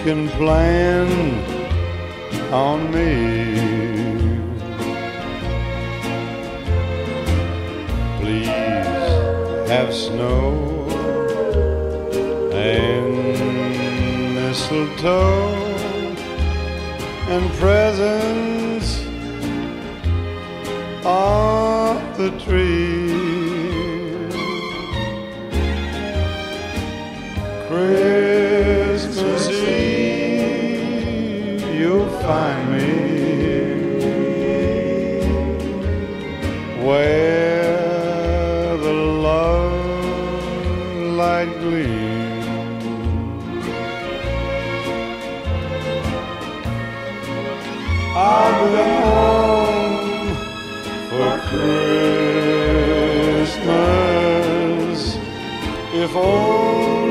can plan on me. Please have snow and mistletoe and presents on the tree. Christmas Eve, you'll find me where the love light gleams. I'll be home for Christmas if only